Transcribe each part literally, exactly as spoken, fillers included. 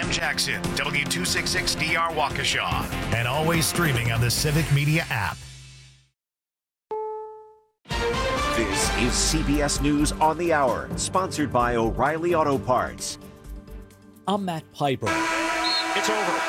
Sam Jackson, W two sixty-six D R Waukesha, and always streaming on the Civic Media app. This is C B S News on the Hour, sponsored by O'Reilly Auto Parts. I'm Matt Piper. It's over.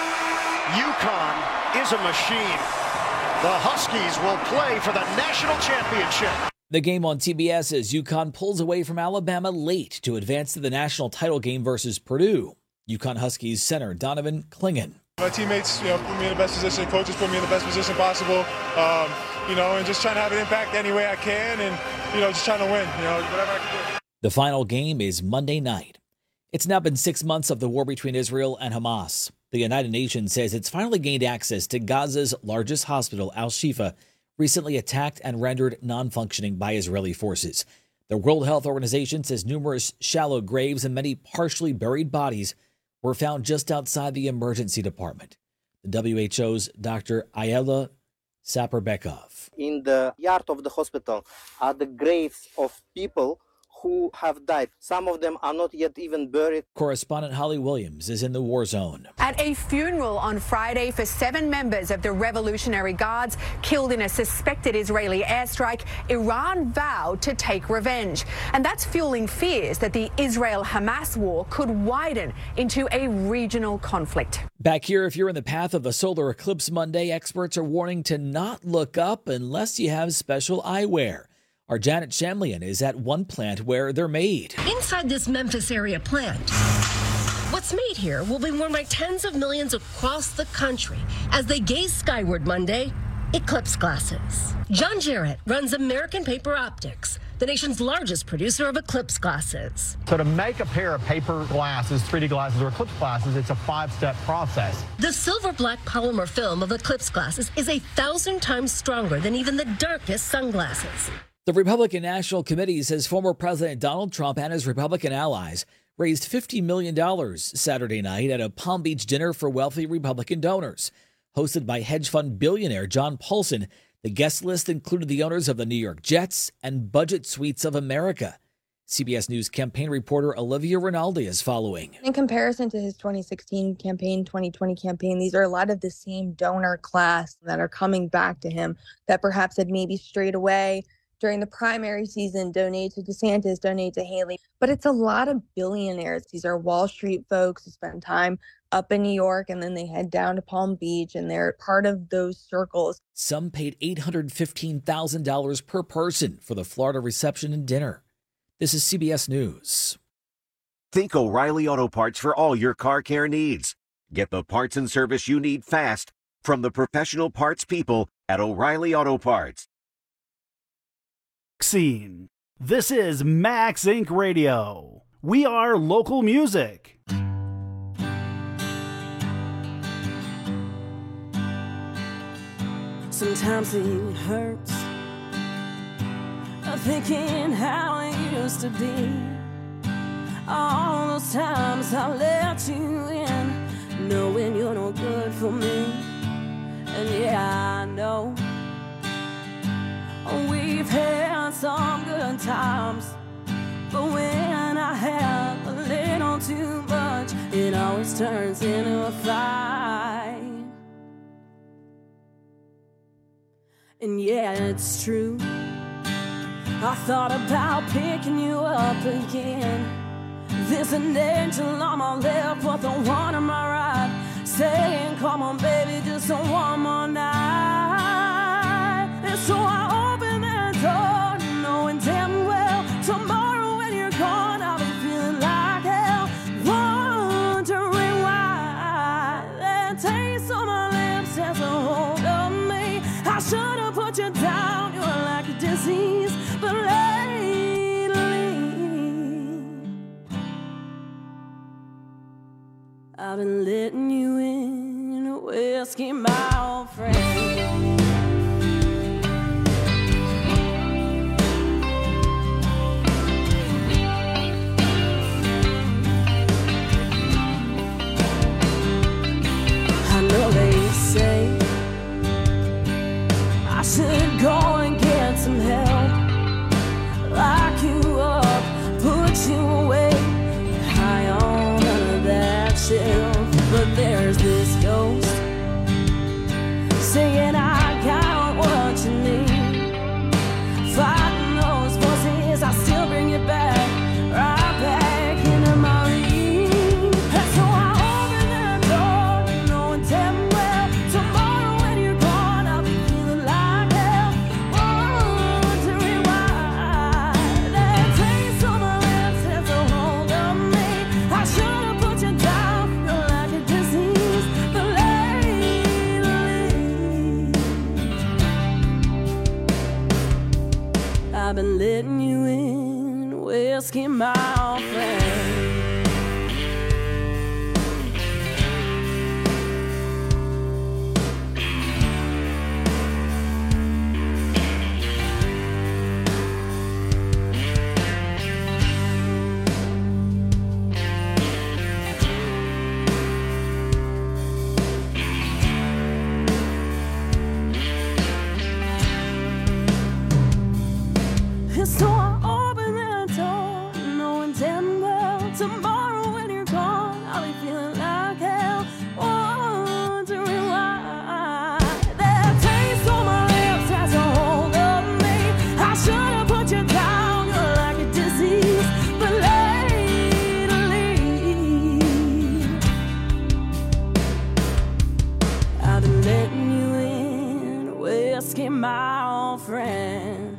UConn is a machine. The Huskies will play for the national championship. The game on C B S as UConn pulls away from Alabama late to advance to the national title game versus Purdue. UConn Huskies center Donovan Clingan. My teammates, you know, put me in the best position. Coaches put me in the best position possible. Um, you know, and just trying to have an impact any way I can, and you know, just trying to win. You know, whatever I can do. The final game is Monday night. It's now been six months of the war between Israel and Hamas. The United Nations says it's finally gained access to Gaza's largest hospital, Al-Shifa, recently attacked and rendered non-functioning by Israeli forces. The World Health Organization says numerous shallow graves and many partially buried bodies were found just outside the emergency department. The W H O's Doctor Ayala Saperbekov. In the yard of the hospital are the graves of people who have died. Some of them are not yet even buried. Correspondent Holly Williams is in the war zone. At a funeral on Friday for seven members of the Revolutionary Guards killed in a suspected Israeli airstrike, Iran vowed to take revenge. And that's fueling fears that the Israel-Hamas war could widen into a regional conflict. Back here, if you're in the path of a solar eclipse Monday, experts are warning to not look up unless you have special eyewear. Our Janet Shamlian is at one plant where they're made. Inside this Memphis area plant, what's made here will be worn by tens of millions across the country as they gaze skyward Monday. Eclipse glasses. John Jarrett runs American Paper Optics, the nation's largest producer of eclipse glasses. So to make a pair of paper glasses, three D glasses or eclipse glasses, it's a five-step process. The silver black polymer film of eclipse glasses is a thousand times stronger than even the darkest sunglasses. The Republican National Committee says former President Donald Trump and his Republican allies raised fifty million dollars Saturday night at a Palm Beach dinner for wealthy Republican donors. Hosted by hedge fund billionaire John Paulson, the guest list included the owners of the New York Jets and Budget Suites of America. C B S News campaign reporter Olivia Rinaldi is following. In comparison to his twenty sixteen campaign, twenty twenty campaign, these are a lot of the same donor class that are coming back to him that perhaps had maybe strayed away during the primary season, donate to DeSantis, donate to Haley. But it's a lot of billionaires. These are Wall Street folks who spend time up in New York and then they head down to Palm Beach and they're part of those circles. Some paid eight hundred fifteen thousand dollars per person for the Florida reception and dinner. This is C B S News. Think O'Reilly Auto Parts for all your car care needs. Get the parts and service you need fast from the professional parts people at O'Reilly Auto Parts. Scene. This is Max Incorporated. Radio. We are local music. Sometimes it hurts, I'm thinking how it used to be. All those times I let you in, knowing you're no good for me. And yeah, I know we've had some good times, but when I have a little too much, it always turns into a fight. And yeah, it's true, I thought about picking you up again. There's an angel on my left, but the one on my right, saying, come on baby, just one more night. And so I open that door, knowing damn well tomorrow when you're gone, I'll be feeling like hell, wondering why that taste on my lips has a hold of me. I should have put you down, you're like a disease, but lately I've been letting you in, whiskey, my old friend. I know they say I should go and get some help, lock you up, put you away, high on under that shelf. But there's this ghost saying I got what you need. Fighting those voices, I still bring it back, right back into my reach. And so I open that door, knowing damn well tomorrow when you're gone, I'll be feeling like hell, wondering why that taste on my lips has a hold on me. I should have put you down, you're like a disease, but lately I've been letting you in, whiskey my friend. And so I open that door, knowing damn well tomorrow when you're gone, I'll be feeling like hell, wondering why that taste on my lips has a hold of me. I should have put you down, you're like a disease, but lately I've been letting you in, whiskey my old friend.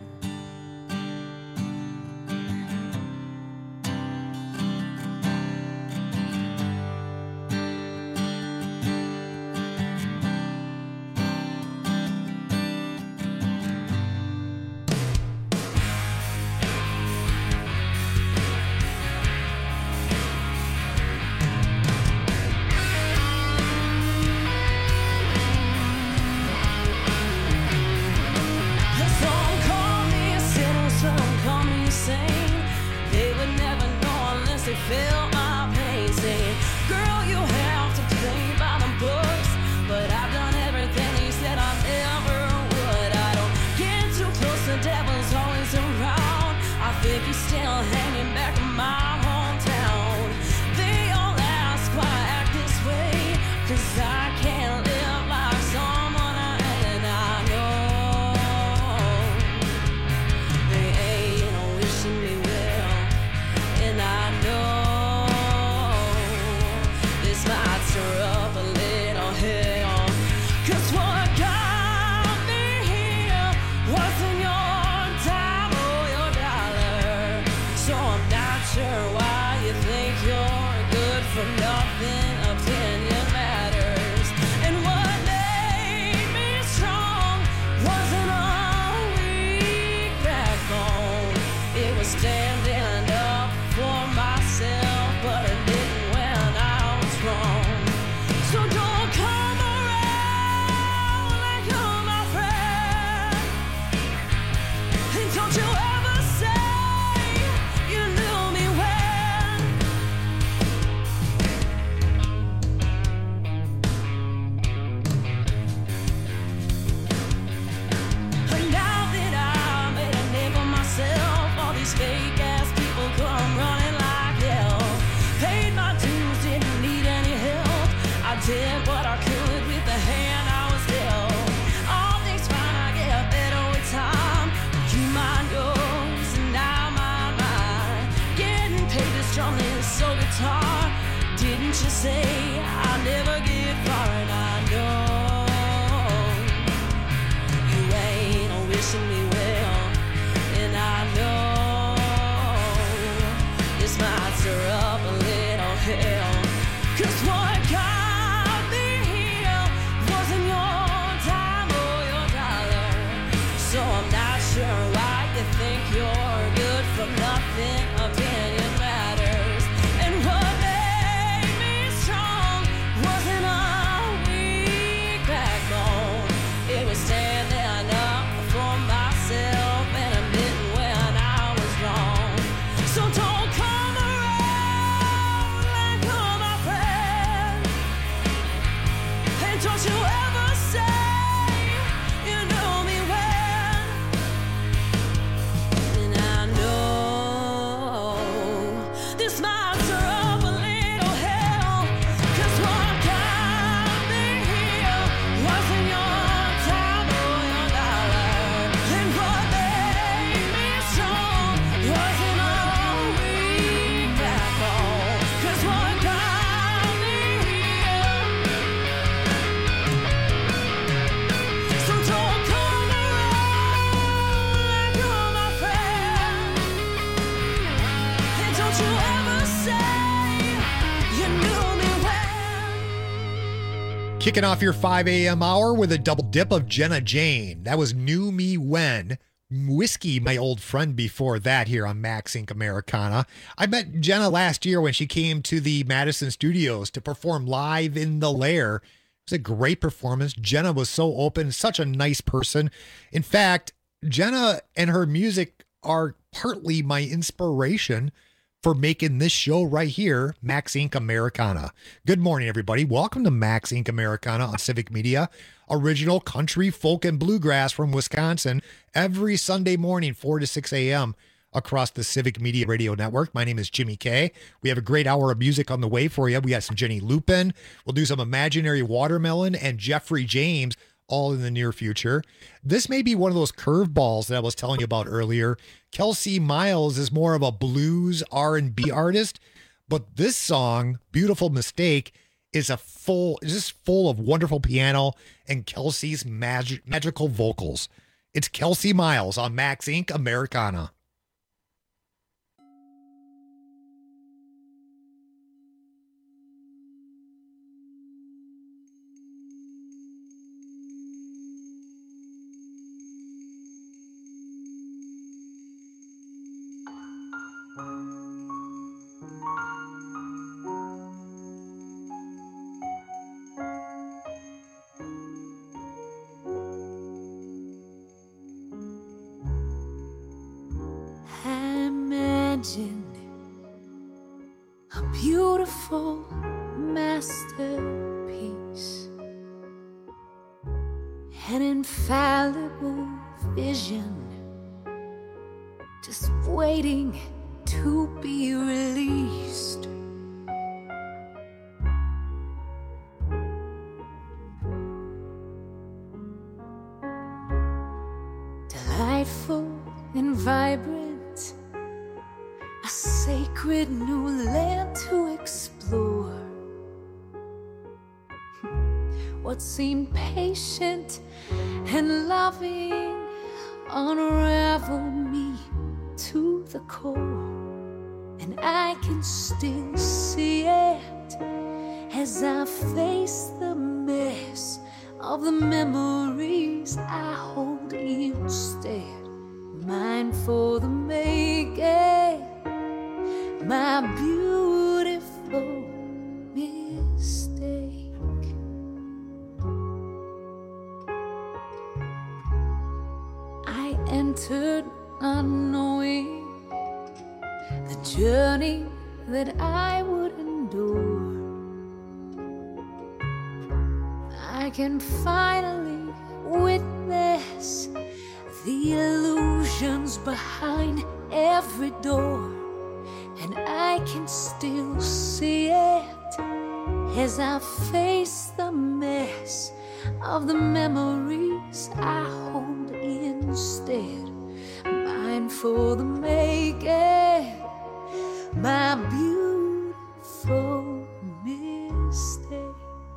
Some call me a sinner, some call me insane. They would never know unless they felt my pain. Saying, girl, you have to play by the books, but I've done everything they said I never would. I don't get too close, the devil's always around. I think he's still hanging back in my hometown. They all ask why I act this way, 'cause I can't live like someone I and I know. They ain't wishing me well, and I know this might stir up a little hell. 'Cause what got me here wasn't your time or your dollar. So I'm not sure why you think you're good for nothing. Opinion matters. And what made me strong wasn't a weak backbone. It was standing up for myself, but I didn't when I was wrong. So don't come around like you're my friend, and don't you ever say you knew me when. And now that I made a name for myself, all these fake ass people come running like hell. Paid my dues, didn't need any help. I did what I could with the hand I was dealt. All things fine, I get better with time. You mind yours and I mind mine. Getting paid to strum this soul guitar. Didn't you say I never get far? And I know you ain't wishing me well, and I know this might stir up a little hell. 'Cause what got me here wasn't your time or your dollar. So I'm not sure why you think you're good for nothing. Opinion matters. And what made me strong wasn't a weak backbone. It was standing up for myself and admitting when I was wrong. So don't come around like you're my friend, Kicking off your five a.m. hour with a double dip of Jenna Jane. That was Knew Me When. Whiskey, my old friend before that here on Max Incorporated. Americana. I met Jenna last year when she came to the Madison Studios to perform live in the Lair. It was a great performance. Jenna was so open, such a nice person. In fact, Jenna and her music are partly my inspiration for making this show right here, Max Incorporated. Americana. Good morning, everybody. Welcome to Max Incorporated. Americana on Civic Media. Original country, folk, and bluegrass from Wisconsin every Sunday morning, four to six a.m. across the Civic Media Radio Network. My name is Jimmy K. We have a great hour of music on the way for you. We got some Jenny Lupin. We'll do some Imaginary Watermelon and Jeffrey James all in the near future. This may be one of those curveballs that I was telling you about earlier. Kelsey Miles is more of a blues R and B artist, but this song, Beautiful Mistake, is a full, just full of wonderful piano and Kelsey's magic, magical vocals. It's Kelsey Miles on Max Incorporated. Americana. Imagine a beautiful masterpiece, an infallible vision, just waiting to be released. Delightful and vibrant, a sacred new land to explore. What seemed patient and loving unravel me to the core, and I can still see it as I face the mess of the memories I hold instead. Mine for the making, my beautiful mistake. I entered not knowing the journey that I would endure. I can finally witness the illusions behind every door, and I can still see it as I face the mess of the memories I hold instead. Mine for the making, my beautiful mistake.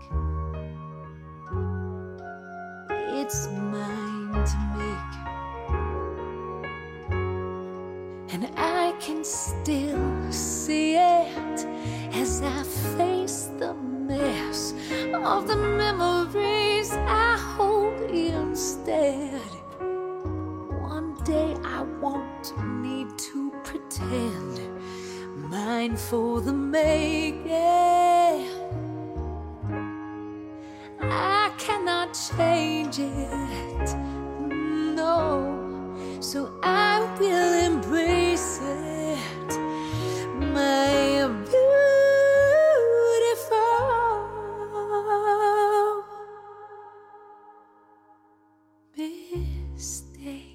It's mine to make, and I can still see it as I face the mess of the memories I hold instead. One day I won't need to pretend. Mine for the making, I cannot change it, no, so I will embrace it, my beautiful mistake.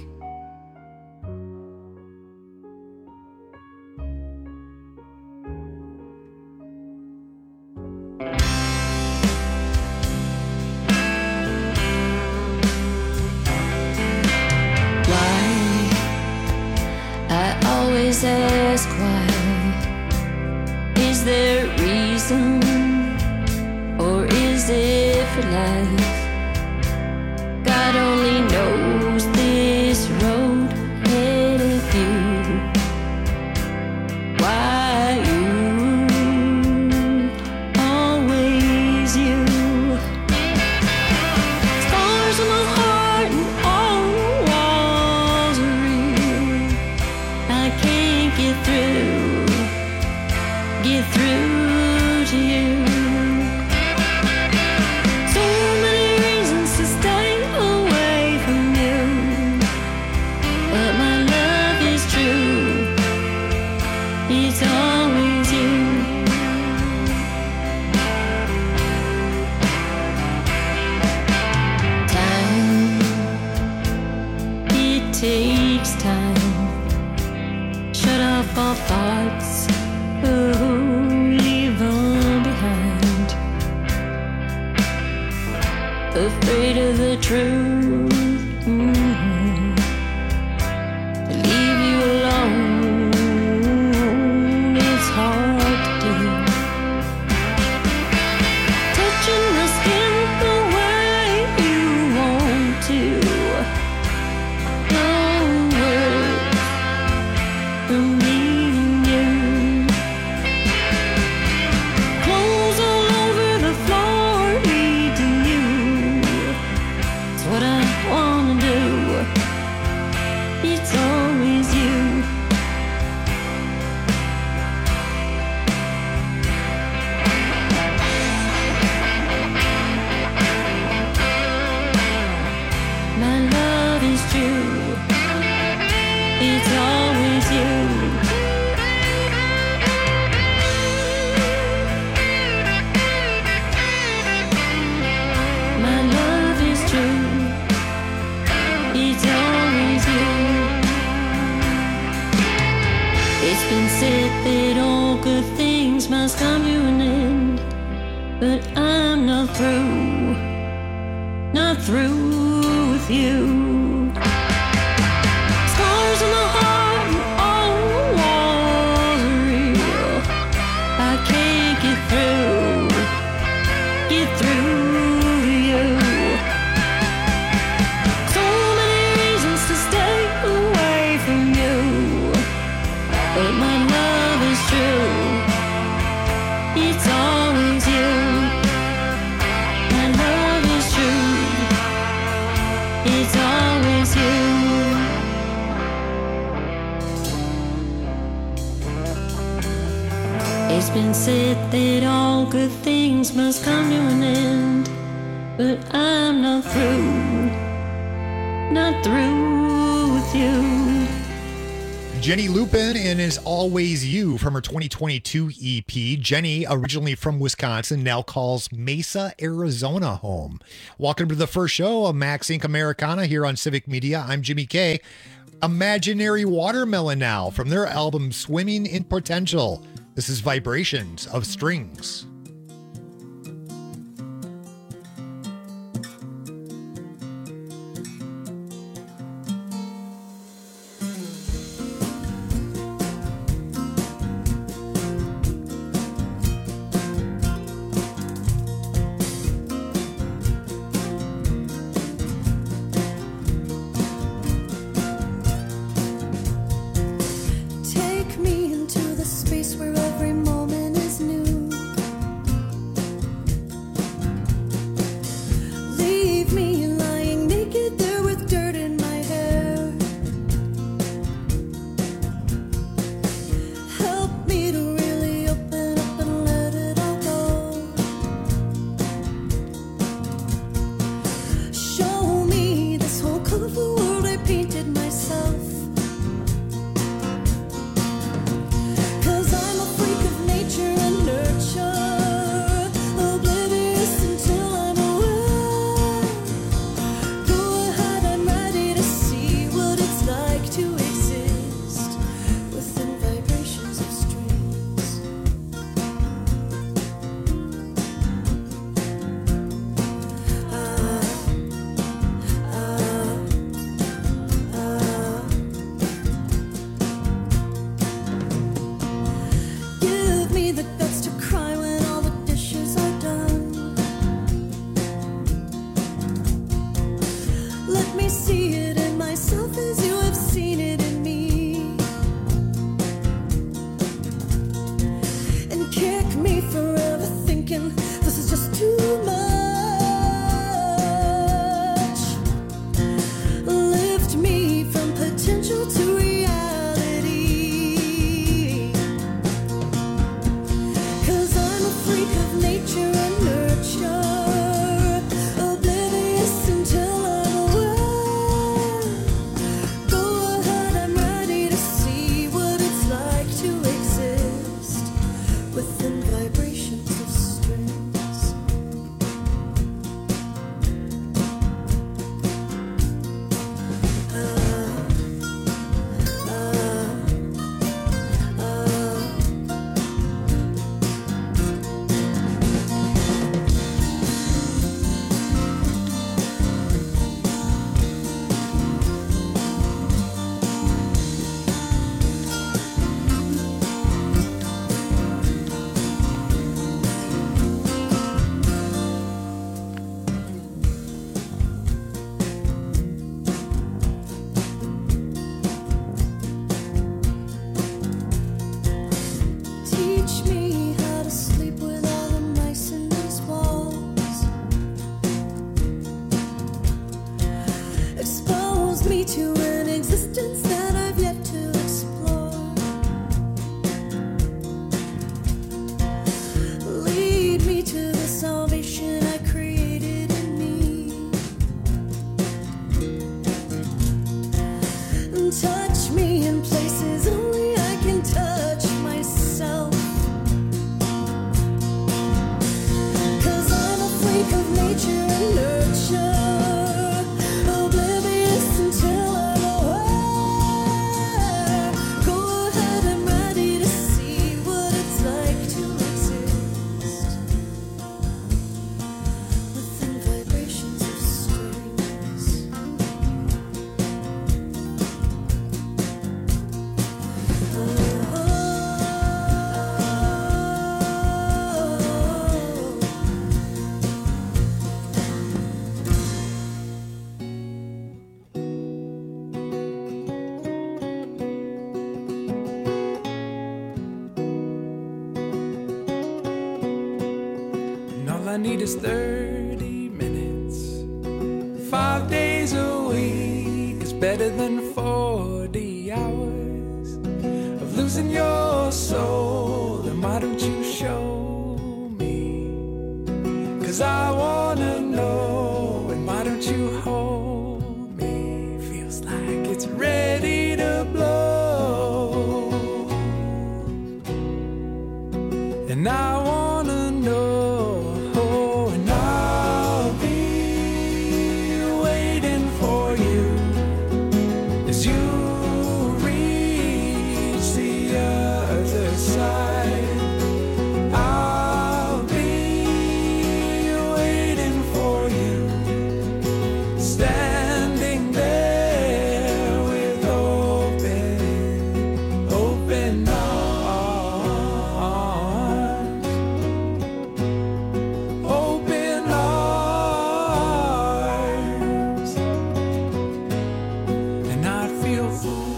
Always ask why. Is there a reason, or is it for life? God only knows this road ahead of you. Why you, always you. afraid of the truth. Mm-hmm. Leave you alone, it's hard to do. Touching the skin the way you want to. No words from me and you. Clothes all over the floor leading you. It's what I wanna do. It's always you. My love is true. It's always you. My love is true. It's always you. It's been said that all good things must come to an end, but I'm not through, not through with you. Scars on the heart and all the walls are real. I can't get through, get through to you. So many reasons to stay away from you, but my love is true. It's always you. My love is true. It's always you. It's been said that all good things must come to an end, but I'm not through, not through with you. Jenny Lupin and Is Always You from her twenty twenty-two E P. Jenny, originally from Wisconsin, now calls Mesa, Arizona home. Welcome to the first show of Max Inc Americana here on Civic Media. I'm Jimmy K. Imaginary Watermelon now from their album Swimming in Potential. This is Vibrations of Strings. Take me into the space where every moment is new. to an existence that I've yet to explore. Lead me to the salvation I created in me. And touch me in places only I can touch myself. 'Cause I'm a freak of nature and nurture, oblivious until I'm aware. Go ahead, I'm ready to see what it's like to exist within vibrations of strings. And all I need is thirty minutes. Five days a week is better than forty hours of losing your soul. And why don't you show me? 'Cause I wanna know. And why don't you hold me? Feels like it's ready to blow. And I wanna know, and I'll be waiting for you as you reach the other side. I'll be waiting for you, standing there with open, open arms. Open arms. And I'd feel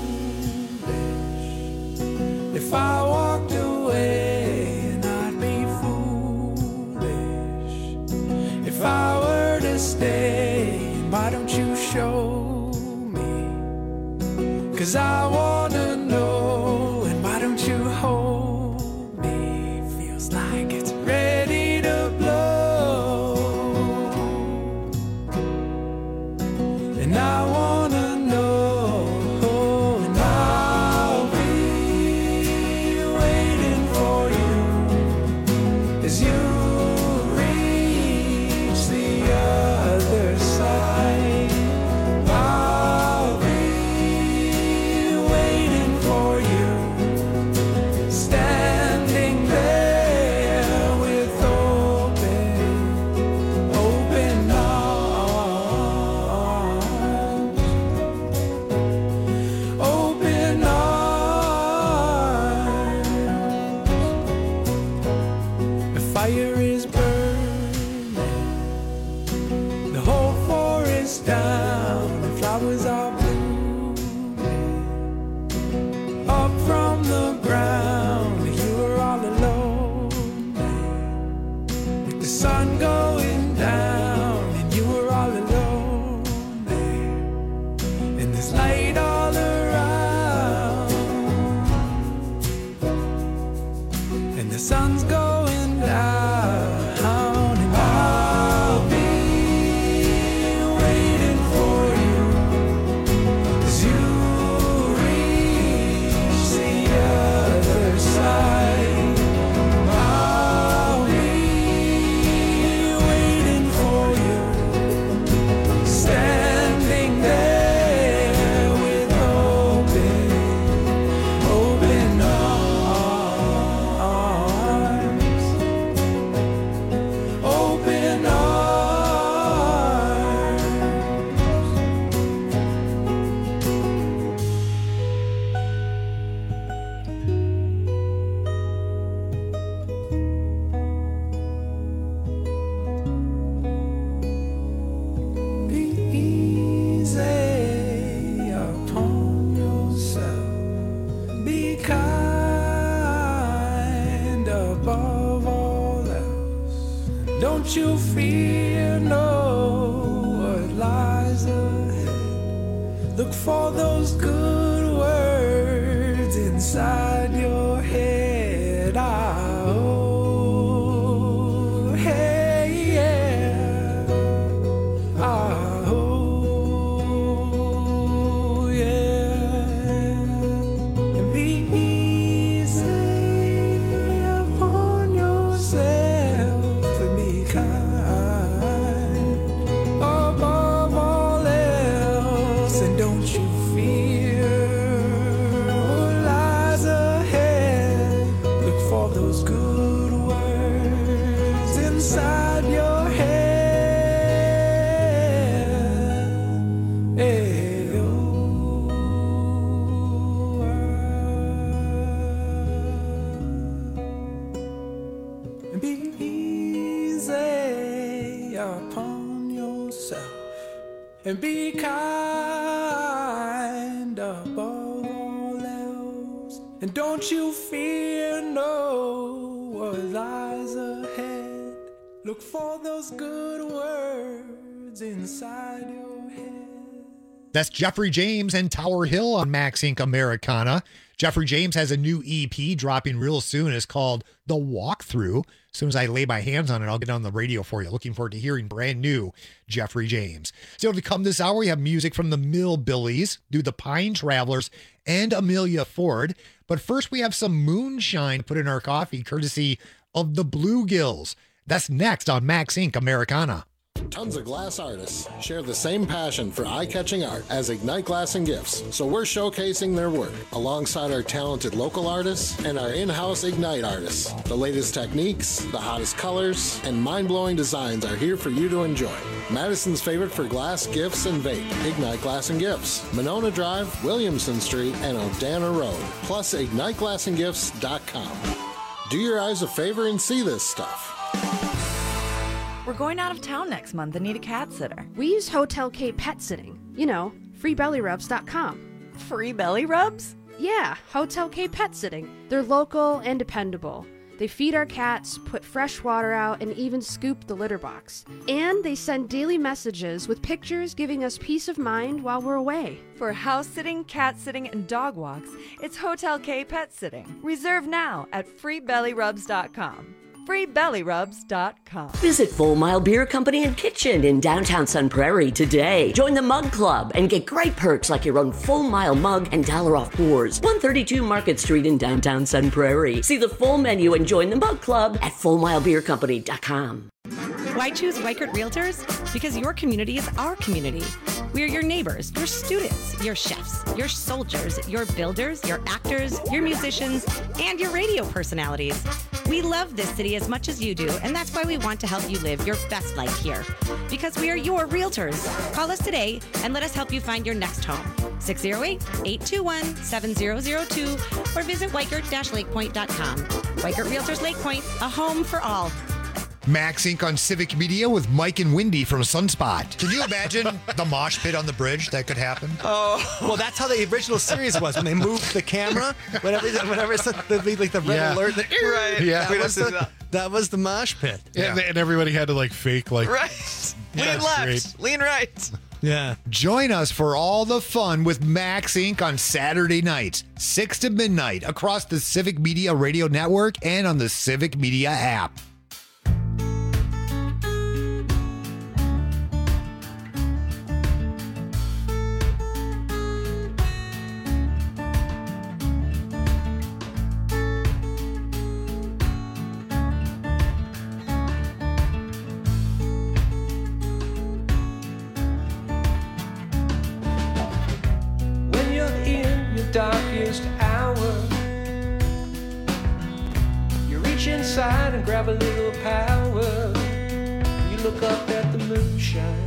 foolish if I walked away, and I'd be foolish if I were to stay. And why don't you show me? 'Cause I wanna know. And why don't you hold me? Feels like it's ready to blow. And I wanna know. And I'll be waiting for you as you reach the other side. I'll be waiting for you, standing there with open, open arms. Open arms. The fire is burning, the whole forest down, and flowers are blooming up from the ground. You were all alone with the sun going down, and you were all alone there. And there's light all around, and the sun's going down. And I'll be waiting for you as you reach the other side. I'll be waiting for you, standing there with open, open arms. Open arms. Be easy upon yourself. Be kind above all else. Don't you fear no what lies ahead. Look for those good words inside your head. Ah, oh, hey, yeah. Ah, oh, yeah. And be easy upon yourself and be kind above all else. And don't you fear what lies ahead. Look for those good words inside your head. Hey, oh, and be easy upon yourself and be kind above all else. And don't you fear no what lies ahead. Look for those good words inside your head. That's Jeffrey James and Tower Hill on Max Incorporated. Americana. Jeffrey James has a new E P dropping real soon. It's called The Walkthrough. As soon as I lay my hands on it, I'll get on the radio for you. Looking forward to hearing brand new Jeffrey James. Still to come this hour, we have music from the Millbillies, Do the Pine Travelers, and Amelia Ford. But first, we have some moonshine put in our coffee, courtesy of the Bluegills. That's next on Max Incorporated. Americana. Tons of glass artists share the same passion for eye-catching art as Ignite Glass and Gifts, so we're showcasing their work alongside our talented local artists and our in-house Ignite artists. The latest techniques, the hottest colors, and mind-blowing designs are here for you to enjoy. Madison's favorite for glass, gifts, and vape, Ignite Glass and Gifts, Monona Drive, Williamson Street, and Odana Road, plus ignite glass and gifts dot com. Do your eyes a favor and see this stuff. We're going out of town next month and need a cat sitter. We use Hotel K Pet Sitting. You know, free belly rubs dot com. Free belly rubs? Yeah, Hotel K Pet Sitting. They're local and dependable. They feed our cats, put fresh water out, and even scoop the litter box. And they send daily messages with pictures giving us peace of mind while we're away. For house sitting, cat sitting, and dog walks, it's Hotel K Pet Sitting. Reserve now at free belly rubs dot com. free belly rubs dot com. Visit Full Mile Beer Company and Kitchen in downtown Sun Prairie today. Join the Mug Club and get great perks like your own Full Mile mug and dollar off pours. one thirty-two Market Street in downtown Sun Prairie. See the full menu and join the Mug Club at full mile beer company dot com. Why choose Weichert Realtors? Because your community is our community. We are your neighbors, your students, your chefs, your soldiers, your builders, your actors, your musicians, and your radio personalities. We love this city as much as you do, and that's why we want to help you live your best life here. Because we are your realtors. Call us today and let us help you find your next home. six oh eight, eight two one, seven oh oh two or visit weichert dash lake point dot com. Weichert Realtors Lake Point, a home for all. Max Incorporated on Civic Media with Mike and Wendy from Sunspot. Can you imagine the mosh pit on the bridge that could happen? Oh, well, that's how the original series was when they moved the camera. Whenever, whenever it's the, the, like the red Yeah. alert, the, Right. Yeah, that We'd was, have to do the, that. that was the mosh pit. Yeah. And, and everybody had to like fake like Right. Lean That's left. great. Lean right. Yeah. Join us for all the fun with Max Incorporated on Saturday nights, six to midnight, across the Civic Media Radio Network and on the Civic Media app. When you're in your darkest hour, you reach inside and grab a little power. You look up at the moonshine,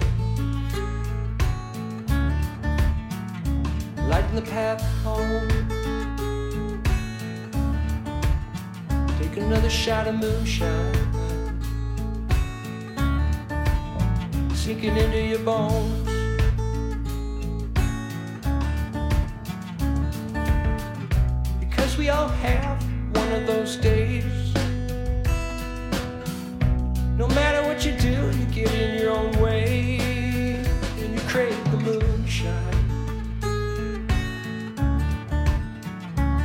lighting the path home. Take another shot of moonshine, sinking into your bones. Because we all have one of those days. No matter what you do, you get in your own way, and you crave the moonshine.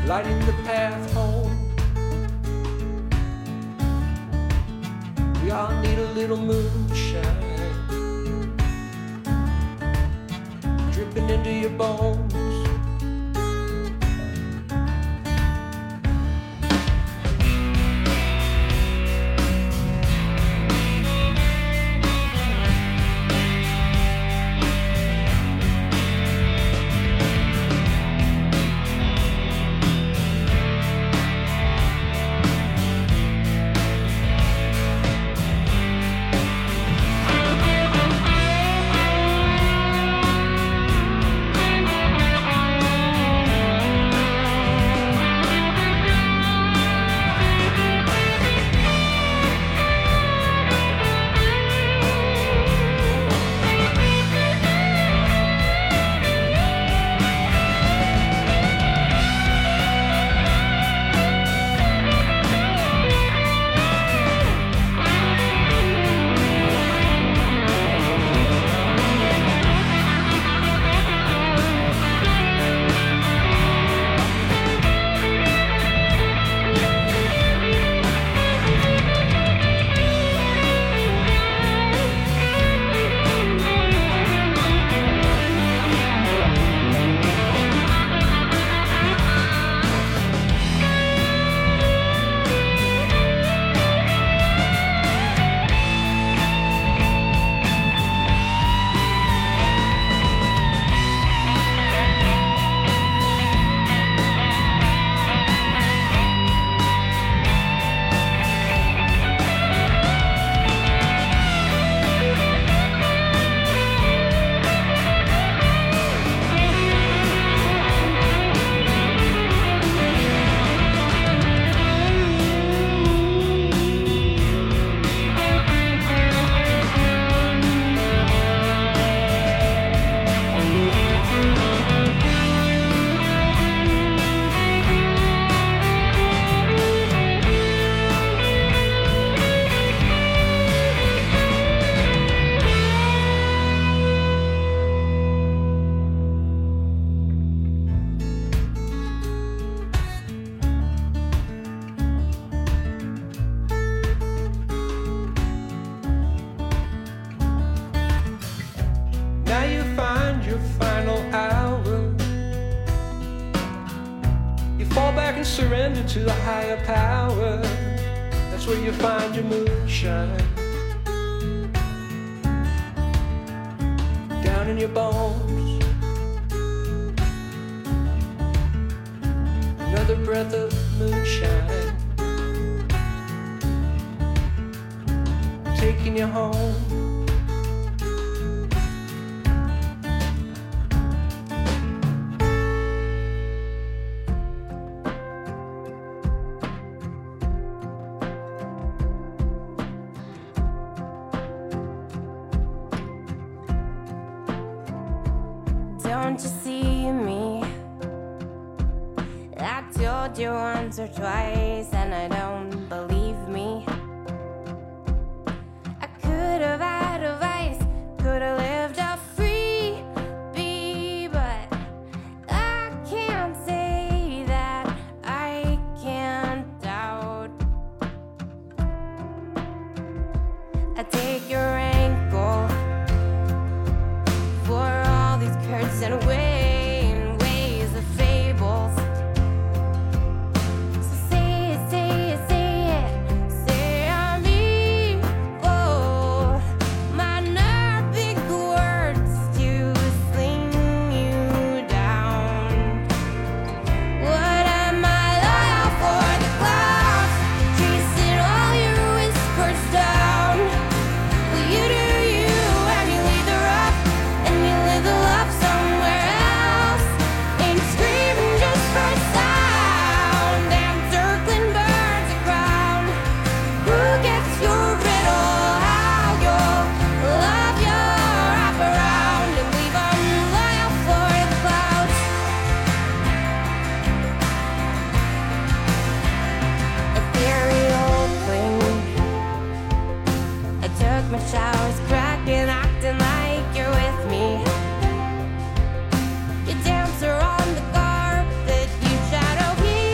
lighting the path home. We all need a little moonshine dripping into your bones. Surrender to a higher power. That's where you find your moonshine. Down in your bones. Another breath of moonshine taking you home. Don't you see me? I told you once or twice and I don't believe me. I could have had advice, could have lived a free bee, but I can't say that I can't doubt. I take your ankle for all these curds and way and ways of fables. So say it, say it, say it, say I'm evil. My not big words to sling you down. What am I loyal for? The clouds chasing all your whispers down. Will you do you and you leave the rough and you live the love somewhere else? Ain't screaming just for sound and circling birds around. Who gets your riddle? How you'll love your wrap around and leave 'em loyal for the clouds. Ethereal queen. I took my showers, cracking, acting like you're with me. You dance around the carpet, you shadow me.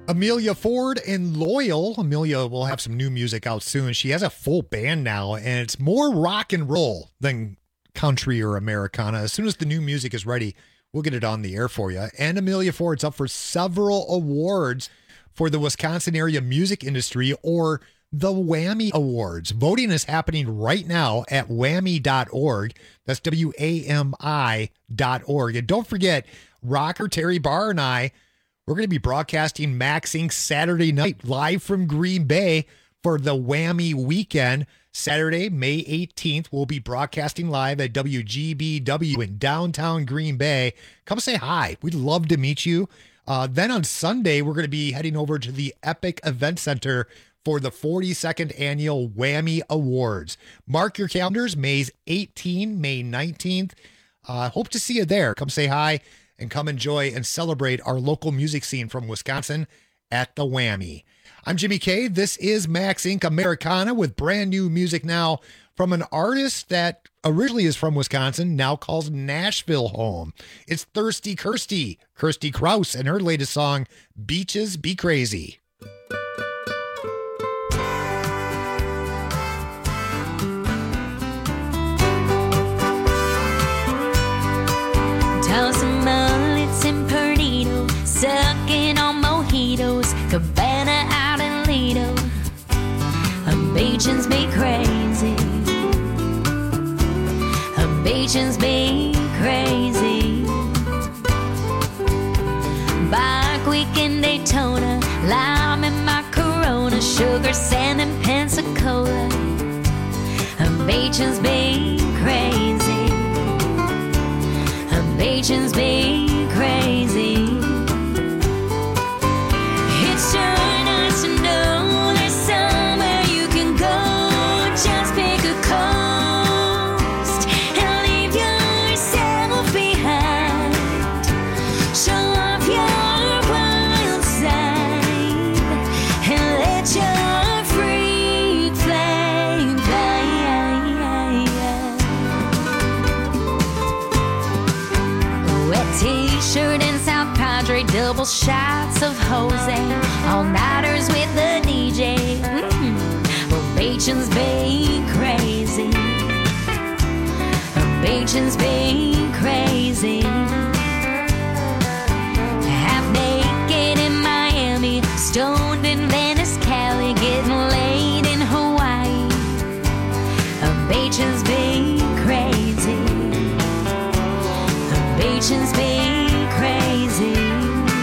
Amelia Ford and Loyal. Amelia will have some new music out soon. She has a full band now, and it's more rock and roll than country or Americana. As soon as the new music is ready, we'll get it on the air for you. And Amelia Ford's up for several awards for the Wisconsin area music industry, or the Whammy Awards. Voting is happening right now at whammy dot org. That's W A M I dot org. And don't forget, rocker Terry Barr and I, we're going to be broadcasting Max Inc Saturday night live from Green Bay for the Whammy Weekend. Saturday, May eighteenth, we'll be broadcasting live at W G B W in downtown Green Bay. Come say hi. We'd love to meet you. Uh, then on Sunday, we're going to be heading over to the Epic Event Center for the forty-second annual Whammy Awards. Mark your calendars, May eighteenth, May nineteenth. Uh, hope to see you there. Come say hi and come enjoy and celebrate our local music scene from Wisconsin at the Whammy. I'm Jimmy K. This is Max Incorporated. Americana with brand new music now from an artist that originally is from Wisconsin, now calls Nashville home. It's Thirsty Kirsty, Kirsty Krause, and her latest song, Beaches Be Crazy. Tossing mullets in Perdido, sucking on mojitos, Cabana out in Lido. Beaches be crazy. Beaches be crazy. Bike week in Daytona, lime in my Corona, sugar, sand, and Pensacola. Beaches be crazy. Beaches be crazy. It's sure nice to know there's somewhere you can go. Just pick a coast and leave yourself behind. Show off your wild side and let your freak flame fly. Wet t-shirt and South Padre, double shots of Jose, all-nighters with the D J. Mm. Well, Beaches be crazy. Beaches be crazy. Half naked in Miami, stoned in Venice, Cali, getting laid in Hawaii. Beaches be crazy. Beaches be crazy.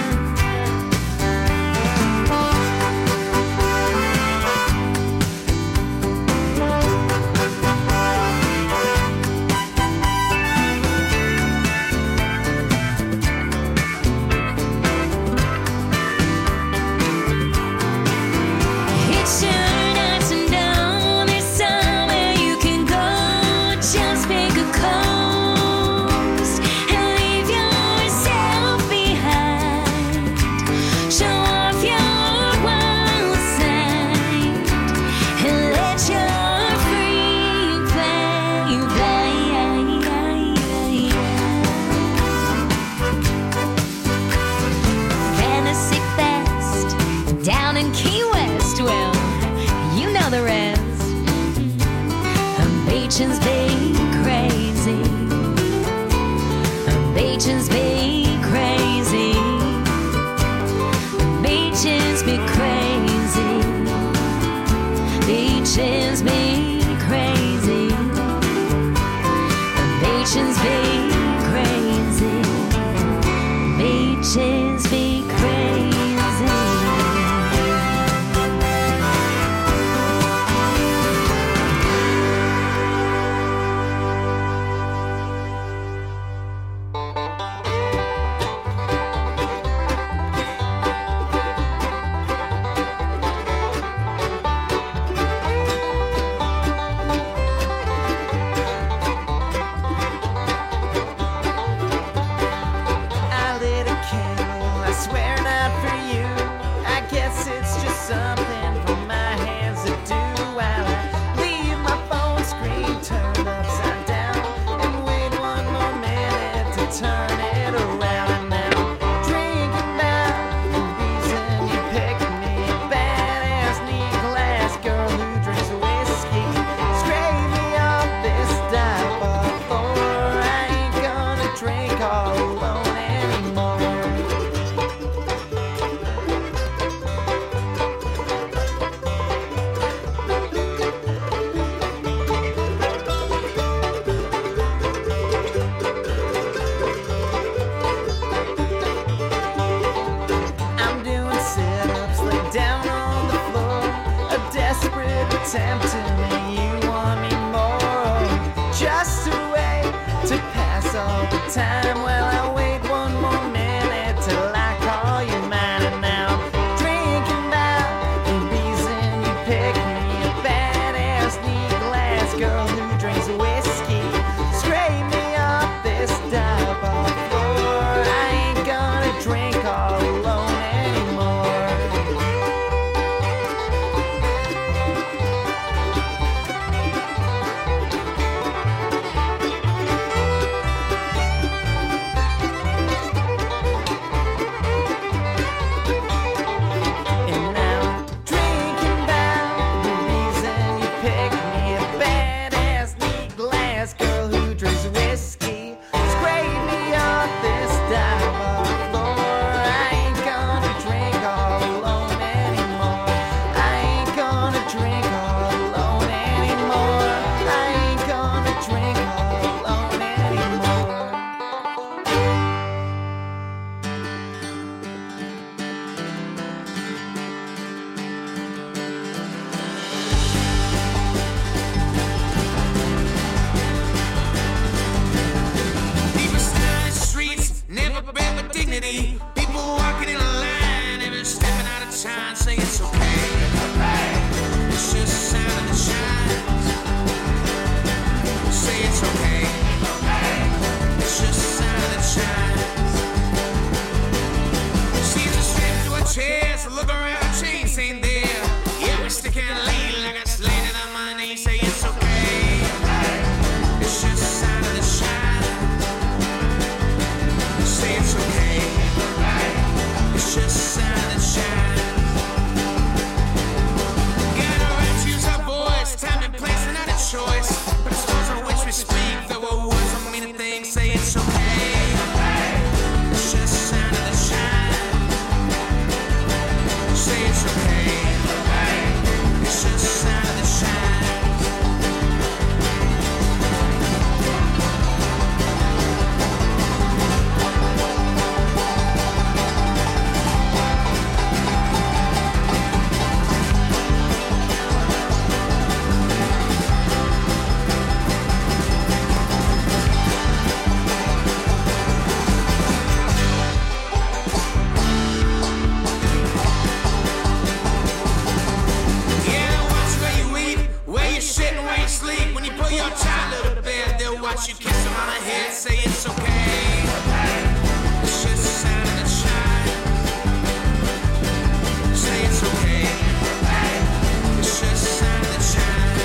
It's sure nice to know there's somewhere you can go. Just pick a coast and leave yourself behind. Show off your wild side and let your freak flame fly. Fantasy Fest down in Key West. Well, you know the rest. Beaches be crazy. Beaches be crazy. Beaches be crazy. Beaches be crazy. Beaches be crazy. Beaches be crazy. I lit a candle, I swear not for you. I guess it's just something for my hands to do while I leave my phone screen turned upside down and wait one more minute to turn it around. And now drinking about the reason you tempting me, you want me more. Just a way to pass all the time. Well, I wait one more minute till I call you mine. And now I'm drinking about the reason you picked me. A badass, neat glass girl who drinks whiskey. Scrape me up this dive bar floor. I ain't gonna drink all alone anymore. And now I'm drinking about the reason you picked me. A badass, neat glass girl who drinks whiskey. Scrape me up this dive bar floor. I ain't gonna drink all alone anymore. I ain't gonna drink all alone anymore. I ain't gonna drink all alone anymore. People standing in the streets, never been with dignity. People walking in a line, never stepping out of time, saying it's okay. It's just a sign of the shines. Say it's okay. It's just a sign of the shines. She's a strip to a chair, so look around, her chains ain't there. Yeah, we stick and lean like I slated on my knee, say it's okay. It's just a sign of the shines. Say it's okay. It's just a sign of the shines. Got a right to use our voice, time and place, and not a choice. But it's those on which we speak, though our words don't mean a thing. Say it's okay. It's just a sign of the shines. Say it's okay. It's just a sign of the shines. Yeah, watch where you eat, where you sit, and where you sleep. When you put your child to bed, they'll watch you kiss them on the head. Say it's okay. It's just a sign of the shine. Say it's okay. It's just a sign of the shine.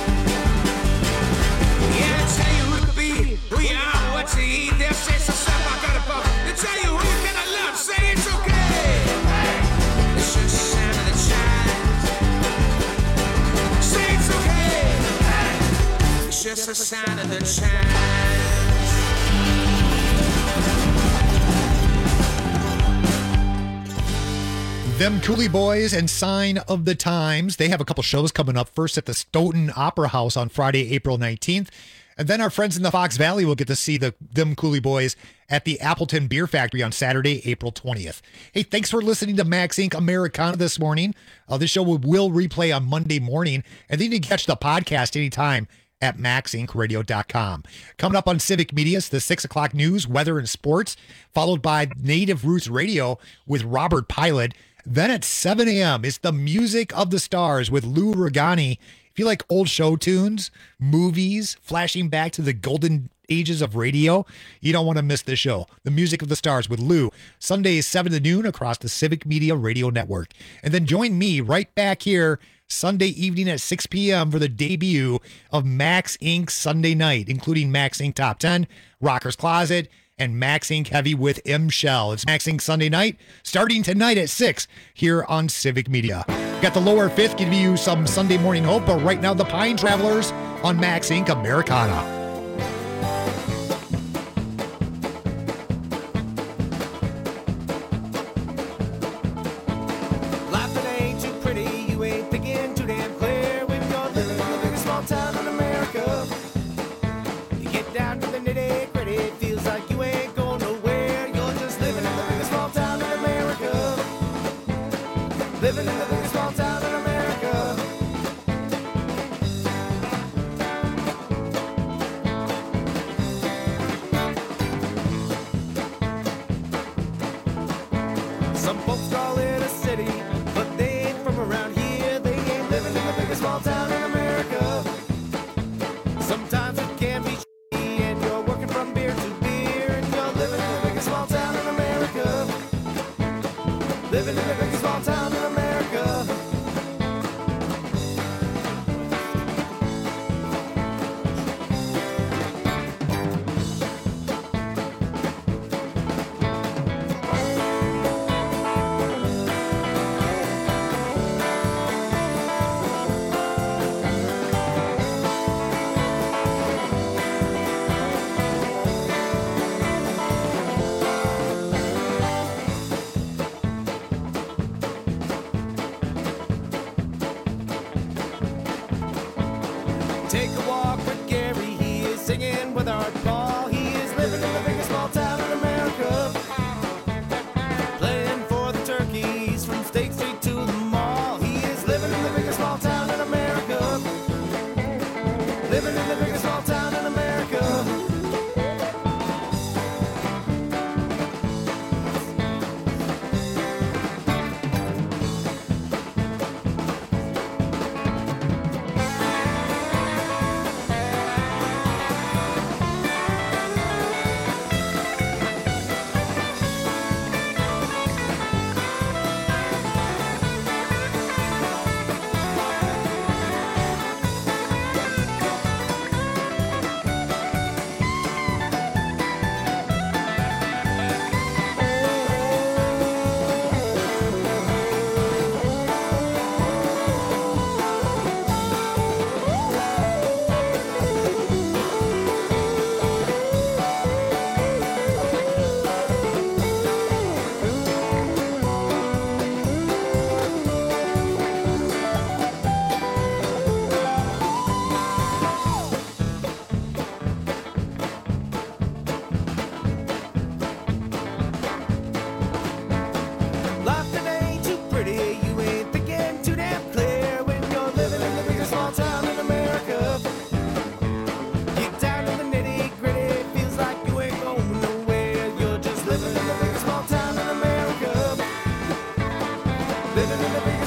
Yeah, they'll tell you who to be, who you are, what to eat. They'll say some stuff I got above. They'll tell you who you gonna love. Say it's okay. It's just a sign of the shine. Say it's okay. It's just a sign of the shine. Them Cooley Boys and Sign of the Times. They have a couple shows coming up. First at the Stoughton Opera House on Friday, April nineteenth. And then our friends in the Fox Valley will get to see the Them Cooley Boys at the Appleton Beer Factory on Saturday, April twentieth. Hey, thanks for listening to Max Incorporated. Americana this morning. Uh, this show will, will replay on Monday morning. And then you can catch the podcast anytime at max inc radio dot com. Coming up on Civic Media, it's the six o'clock news, weather, and sports, followed by Native Roots Radio with Robert Pilot. Then at seven a.m., it's the Music of the Stars with Lou Regani. If you like old show tunes, movies, flashing back to the golden ages of radio, you don't want to miss this show. The Music of the Stars with Lou, Sundays seven to noon across the Civic Media Radio Network. And then join me right back here Sunday evening at six p.m. for the debut of Max Incorporated Sunday Night, including Max Incorporated Top ten, Rocker's Closet, and Max Incorporated Heavy with M. Shell. It's Max Incorporated Sunday Night, starting tonight at six here on Civic Media. Got the lower fifth, giving you some Sunday morning hope, but right now the Pine Travelers on Max Incorporated Americana. Life that ain't too pretty, you ain't thinking too damn clear when you're living in the biggest small town in America. You get down to the nitty gritty, it feels like you ain't going nowhere. You're just living in the biggest small town in America. Living in the biggest small town in America.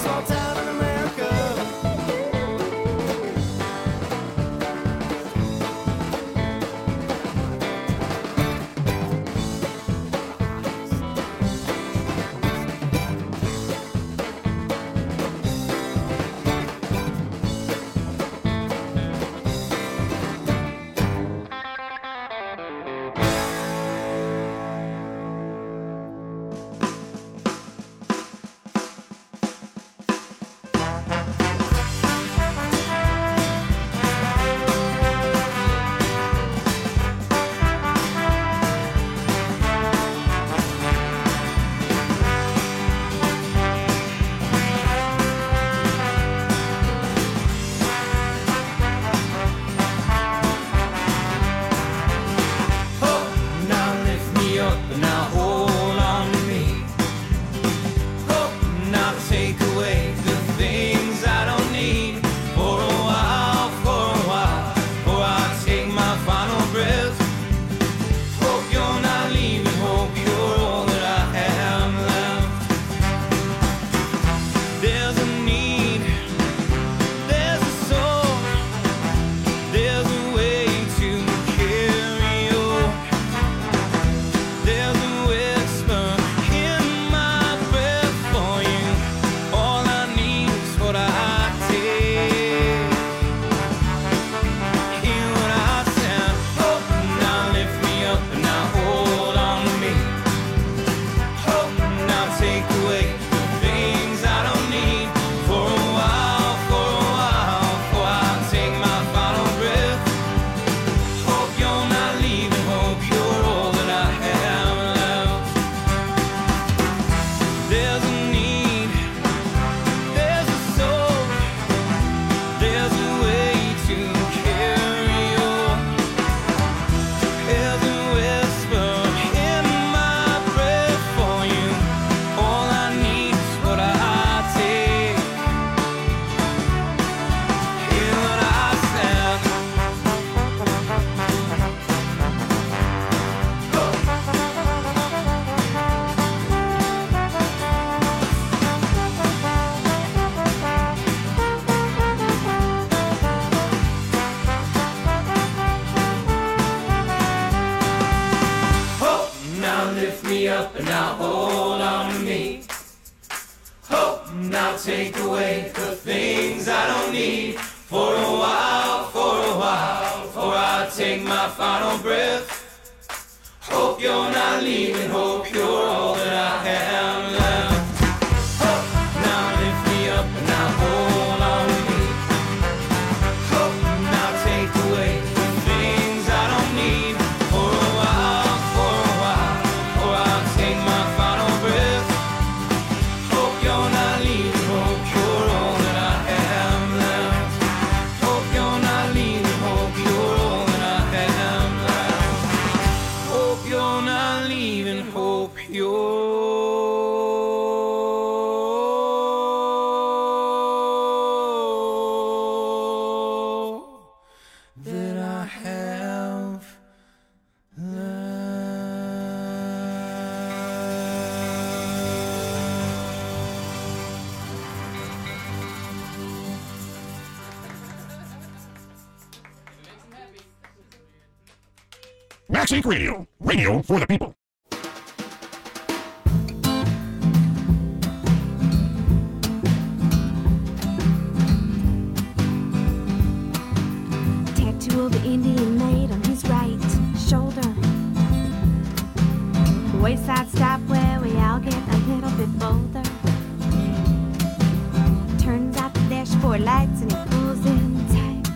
small town in America. up and now hold on to me. Hope now take away the things I don't need. For a while, for a while, before I take my final breath. Hope you're not leaving, hope you're all that I am left. Hope now lift me up and now hold on to me. Hope now take away the things I don't need. For a while, for a while, before I take my final breath. Hope you're not leaving, hope you're all that I am left. Hope you're not leaving, hope you're all that I am left. Hope you're not leaving, hope you're that I have Max Inc Radio, radio for the people. Tattoo of the Indian maid on his right shoulder. Wayside stop where we all get a little bit bolder. Turns out the dashboard lights and he pulls in tight.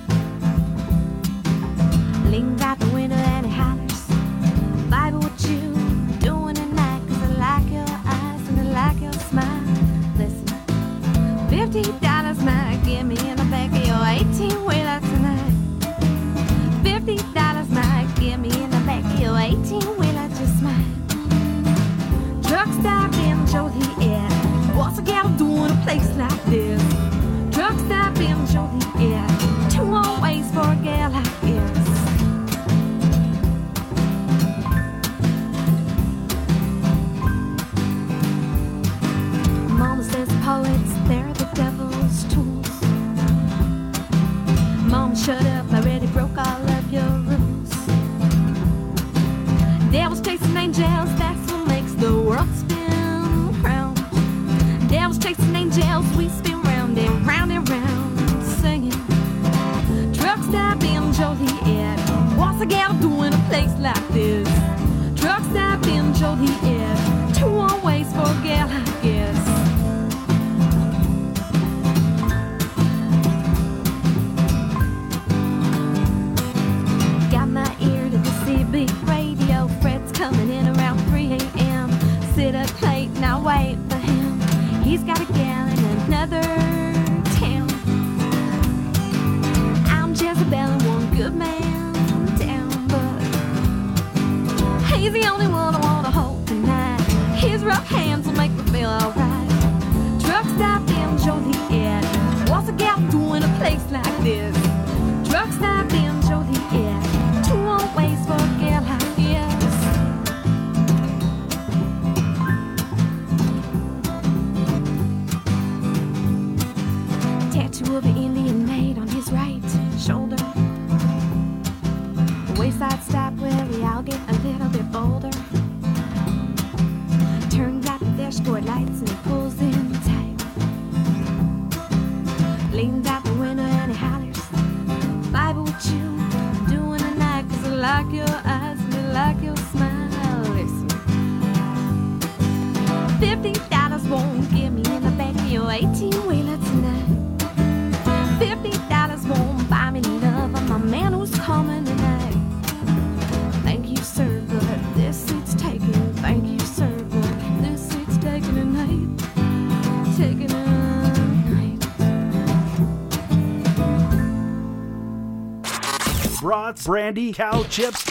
Leans out the window and he hollers, "Baby, what you doing tonight? 'Cause I like your eyes and I like your smile. Listen, fifty dollars might get me in the back of your eighteen-wheeler tonight. Fifty dollars might get me in the back of your eighteen-wheeler, just mine. Truck stop in Joliet. What's a gal doing a place like this? Truck stop in Joliet. Two more ways for a gal like this. Mama says poets, they're the What's a gal doing a place like this? Truck stop in Joliet, two one ways for a gal, I guess. Got my ear to the C B radio, Fred's coming in around three a.m. Sit up late, now wait for him. He's got a gal in another town. I'm Jezebel and one good man down, but he's the only one I want to hold tonight. His rough hands will make me feel alright. Truck stop in Joliet, what's a gal doing a place like this? Truck stop in Joliet, two old ways for a gal like this. Tattoo of an Indian maid on his right shoulder. Wayside stop where we all get a little bit bolder. Turns out the dashboard lights and he pulls in tight. Leans out the window and he hollers, Bible what you doing tonight? Cause I like your eyes and I like your smile. Listen, fifty dollars won't get me in the back of your eighteen-wheeler tonight. Fifty dollars won't buy me love. I'm a man who's coming tonight. Thank you, sir, but this seat's taken. Thank you, sir, but this seat's taken tonight. Taken tonight. Brats, brandy, cow chips,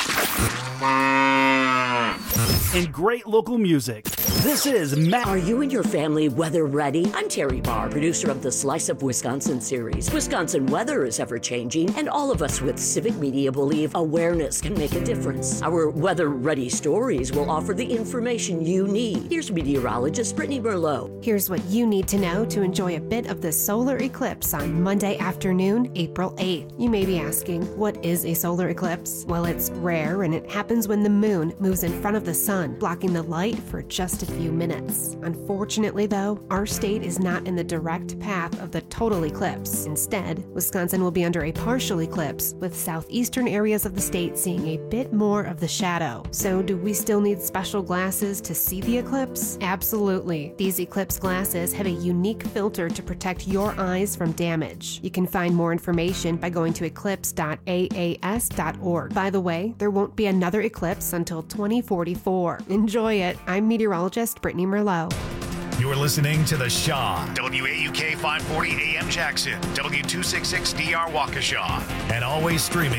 and great local music. This is Matt. Are you and your family weather ready? I'm Terry Barr, producer of the Slice of Wisconsin series. Wisconsin weather is ever changing, and all of us with civic media believe awareness can make a difference. Our weather ready stories will offer the information you need. Here's meteorologist Brittany Merlot. Here's what you need to know to enjoy a bit of the solar eclipse on Monday afternoon, April eighth. You may be asking, what is a solar eclipse? Well, it's rare and it happens when the moon moves in front of the sun, blocking the light for just a few minutes. Unfortunately, though, our state is not in the direct path of the total eclipse. Instead, Wisconsin will be under a partial eclipse, with southeastern areas of the state seeing a bit more of the shadow. So, do we still need special glasses to see the eclipse? Absolutely. These eclipse glasses have a unique filter to protect your eyes from damage. You can find more information by going to eclipse dot a a s dot org. By the way, there won't be another eclipse until twenty forty-four. Enjoy it. I'm meteorologist Brittany Merlot. You're listening to The Shaw. W A U K five forty A M Jackson. W two sixty-six D R Waukesha. And always streaming